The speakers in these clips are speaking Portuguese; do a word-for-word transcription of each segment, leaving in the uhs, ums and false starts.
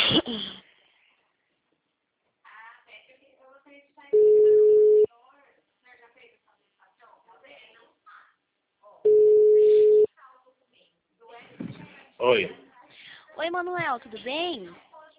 Oi. Oi, Manuel, tudo bem?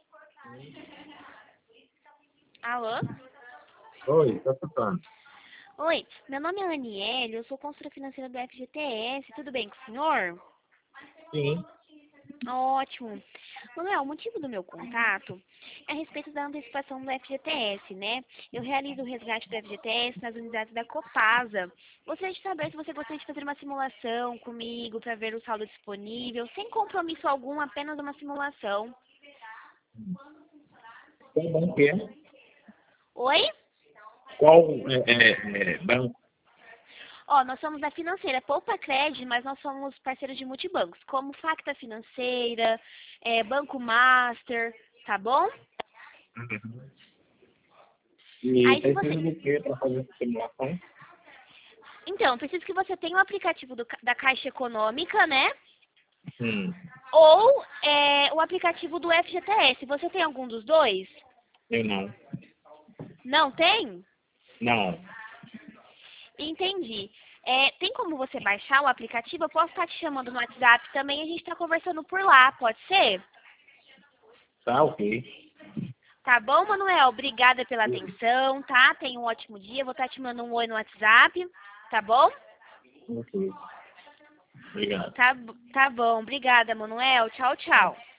Alô? Oi, tá escutando? Oi, meu nome é Aniele, eu sou consultora financeira do F G T S, tudo bem com o senhor? Sim. Ótimo. Manuel, o motivo do meu contato é a respeito da antecipação do F G T S, né? Eu realizo o resgate do F G T S nas unidades da Copasa. Gostaria de saber se você gostaria de fazer uma simulação comigo para ver o saldo disponível, sem compromisso algum, apenas uma simulação. Qual banco é? Oi? Qual é, é, é, banco? Ó, nós somos da financeira Poupa Cred, mas nós somos parceiros de multibancos, como Facta Financeira, é, Banco Master, tá bom? Uhum. E Aí se você... precisa do que para fazer essa simulação? Então, preciso que você tenha o aplicativo do ca- da Caixa Econômica, né? Hum, Ou é, o aplicativo do F G T S. Você tem algum dos dois? eu não. Não tem? Não. Entendi. É, tem como você baixar o aplicativo? Eu posso estar te chamando no WhatsApp também, a gente está conversando por lá, pode ser? Tá ok. Tá bom, Manuel? Obrigada pela atenção, tá? Tenha um ótimo dia. Vou estar te mandando um oi no WhatsApp, tá bom? Ok. Obrigado. Tá, b- tá bom. Obrigada, Manuel. Tchau, tchau.